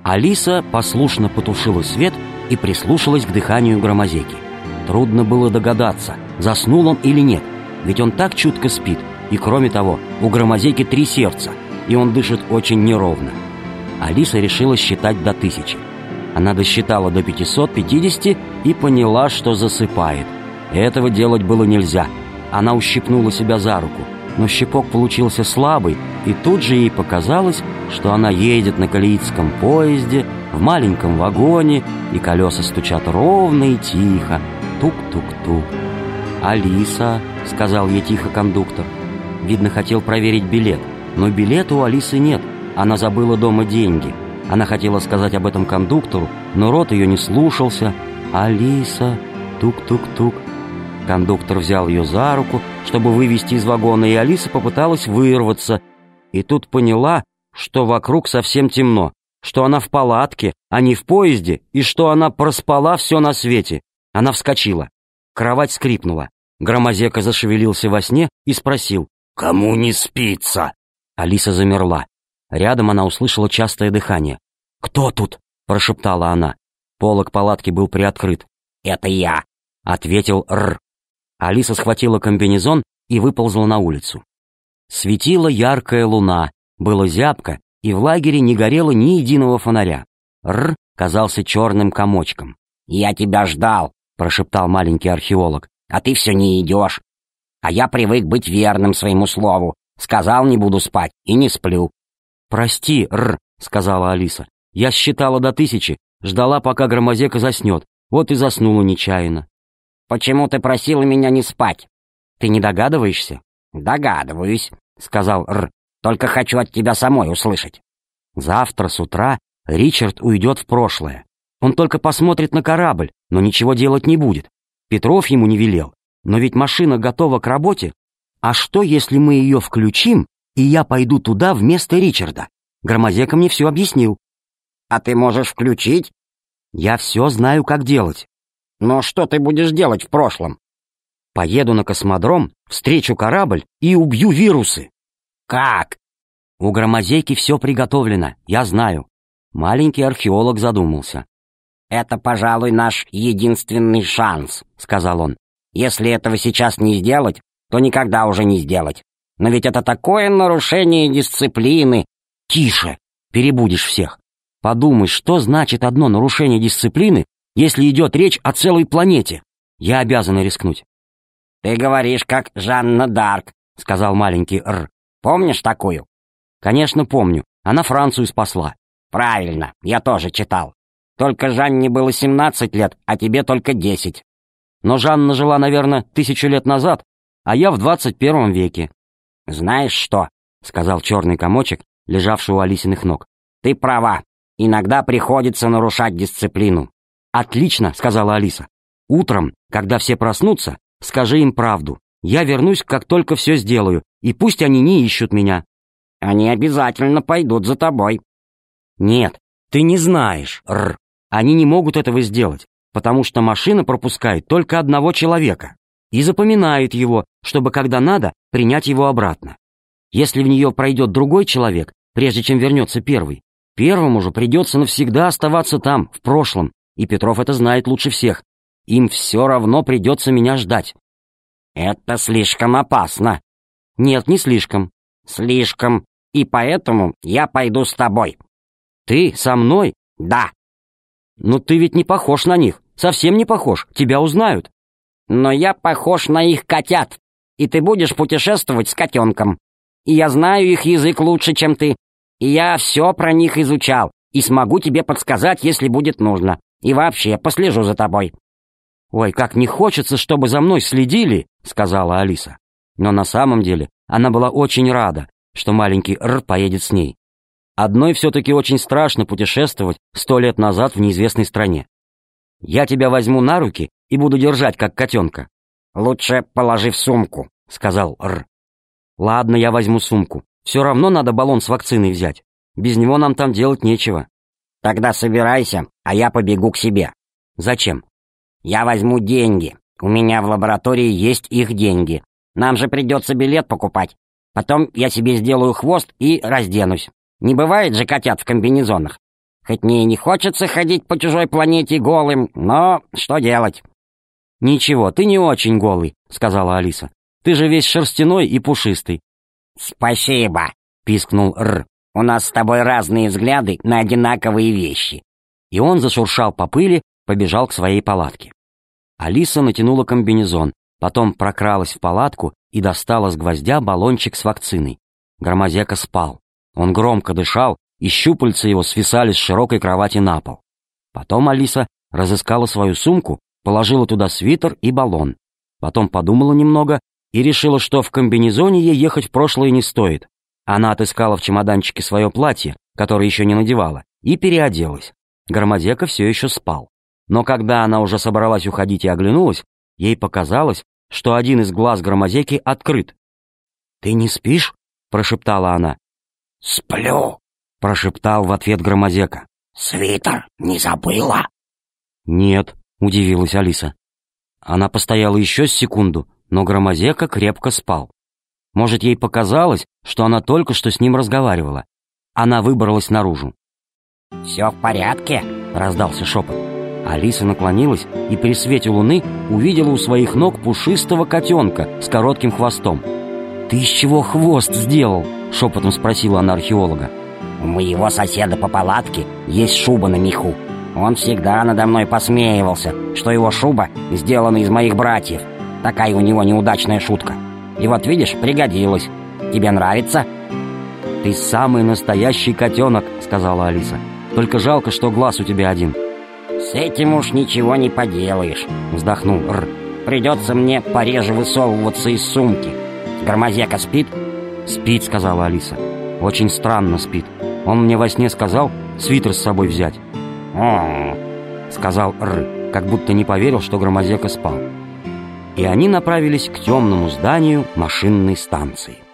Алиса послушно потушила свет и прислушалась к дыханию Громозеки. Трудно было догадаться, заснул он или нет, ведь он так чутко спит, и кроме того, у Громозеки 3 сердца, и он дышит очень неровно. Алиса решила считать до 1000. Она досчитала до 550 и поняла, что засыпает. Этого делать было нельзя. Она ущипнула себя за руку, но щипок получился слабый, и тут же ей показалось, что она едет на Калиитском поезде, в маленьком вагоне, и колеса стучат ровно и тихо. Тук-тук-тук. «Алиса», — сказал ей тихо кондуктор. Видно, хотел проверить билет, но билета у Алисы нет. Она забыла дома деньги. Она хотела сказать об этом кондуктору, но рот ее не слушался. «Алиса», тук-тук-тук. Кондуктор взял ее за руку, чтобы вывести из вагона, и Алиса попыталась вырваться. И тут поняла, что вокруг совсем темно, что она в палатке, а не в поезде, и что она проспала все на свете. Она вскочила. Кровать скрипнула. Громозека зашевелился во сне и спросил: «Кому не спится?» Алиса замерла. Рядом она услышала частое дыхание. «Кто тут?» — прошептала она. Полог палатки был приоткрыт. «Это я», — ответил Р. Алиса схватила комбинезон и выползла на улицу. Светила яркая луна, было зябко, и в лагере не горело ни единого фонаря. Р казался черным комочком. «Я тебя ждал», — прошептал маленький археолог, «а ты все не идешь. А я привык быть верным своему слову. Сказал, не буду спать, и не сплю». «Прости, Р», — сказала Алиса. «Я считала до 1000, ждала, пока Громозека заснет. Вот и заснула нечаянно». «Почему ты просила меня не спать?» «Ты не догадываешься?» «Догадываюсь», — сказал Р. «Только хочу от тебя самой услышать». Завтра с утра Ричард уйдет в прошлое. Он только посмотрит на корабль, но ничего делать не будет. Петров ему не велел. Но ведь машина готова к работе. А что, если мы ее включим, и я пойду туда вместо Ричарда? Громозека мне все объяснил. «А ты можешь включить?» «Я все знаю, как делать». «Но что ты будешь делать в прошлом?» «Поеду на космодром, встречу корабль и убью вирусы». «Как?» «У Громозеки все приготовлено, я знаю». Маленький археолог задумался. «Это, пожалуй, наш единственный шанс», — сказал он. «Если этого сейчас не сделать, то никогда уже не сделать. Но ведь это такое нарушение дисциплины». «Тише, перебудешь всех. Подумай, что значит одно нарушение дисциплины, если идет речь о целой планете? Я обязана рискнуть». «Ты говоришь, как Жанна д'Арк», — сказал маленький Р. «Помнишь такую?» «Конечно, помню. Она Францию спасла». «Правильно, я тоже читал. Только Жанне было 17 лет, а тебе только 10. Но Жанна жила, наверное, 1000 лет назад, а я в 21 веке». «Знаешь что?» — сказал черный комочек, лежавший у Алисиных ног. «Ты права. Иногда приходится нарушать дисциплину». «Отлично», — сказала Алиса. «Утром, когда все проснутся, скажи им правду. Я вернусь, как только все сделаю, и пусть они не ищут меня». «Они обязательно пойдут за тобой». «Нет, ты не знаешь, Р. Они не могут этого сделать, потому что машина пропускает только одного человека и запоминает его, чтобы, когда надо, принять его обратно. Если в нее пройдет другой человек, прежде чем вернется первый, первому же придется навсегда оставаться там, в прошлом, и Петров это знает лучше всех. Им все равно придется меня ждать». «Это слишком опасно». «Нет, не слишком». «Слишком, и поэтому я пойду с тобой». «Ты со мной?» «Да». «Но ты ведь не похож на них, совсем не похож, тебя узнают». «Но я похож на их котят, и ты будешь путешествовать с котенком. И я знаю их язык лучше, чем ты, и я все про них изучал, и смогу тебе подсказать, если будет нужно, и вообще послежу за тобой». «Ой, как не хочется, чтобы за мной следили», — сказала Алиса. Но на самом деле она была очень рада, что маленький Р поедет с ней. Одной все-таки очень страшно путешествовать 100 лет назад в неизвестной стране. «Я тебя возьму на руки и буду держать, как котенка». «Лучше положи в сумку», — сказал Р. «Ладно, я возьму сумку. Все равно надо баллон с вакциной взять. Без него нам там делать нечего». «Тогда собирайся, а я побегу к себе». «Зачем?» «Я возьму деньги. У меня в лаборатории есть их деньги. Нам же придется билет покупать. Потом я себе сделаю хвост и разденусь. Не бывает же котят в комбинезонах. Хоть мне и не хочется ходить по чужой планете голым, но что делать?» «Ничего, ты не очень голый», — сказала Алиса. «Ты же весь шерстяной и пушистый». «Спасибо», — пискнул Р. «У нас с тобой разные взгляды на одинаковые вещи». И он зашуршал по пыли, побежал к своей палатке. Алиса натянула комбинезон, потом прокралась в палатку и достала с гвоздя баллончик с вакциной. Громозека спал. Он громко дышал, и щупальца его свисали с широкой кровати на пол. Потом Алиса разыскала свою сумку, положила туда свитер и баллон. Потом подумала немного и решила, что в комбинезоне ей ехать в прошлое не стоит. Она отыскала в чемоданчике свое платье, которое еще не надевала, и переоделась. Громозека все еще спал. Но когда она уже собралась уходить и оглянулась, ей показалось, что один из глаз Громозеки открыт. «Ты не спишь?» — прошептала она. «Сплю», — прошептал в ответ Громозека. «Свитер не забыла?» «Нет», — удивилась Алиса. Она постояла еще с секунду, но Громозека крепко спал. Может, ей показалось, что она только что с ним разговаривала. Она выбралась наружу. «Все в порядке?» — раздался шепот. Алиса наклонилась и при свете луны увидела у своих ног пушистого котенка с коротким хвостом. «Ты из чего хвост сделал?» — шепотом спросила она археолога. «У моего соседа по палатке есть шуба на меху. Он всегда надо мной посмеивался, что его шуба сделана из моих братьев. Такая у него неудачная шутка. И вот видишь, пригодилась. Тебе нравится?» «Ты самый настоящий котенок», — сказала Алиса. «Только жалко, что глаз у тебя один». «С этим уж ничего не поделаешь», — вздохнул Р. «Придется мне пореже высовываться из сумки. Громозека спит?» «Спит», — сказала Алиса. «Очень странно спит. Он мне во сне сказал свитер с собой взять». Сказал Р, как будто не поверил, что Громозека спал. И они направились к темному зданию машинной станции.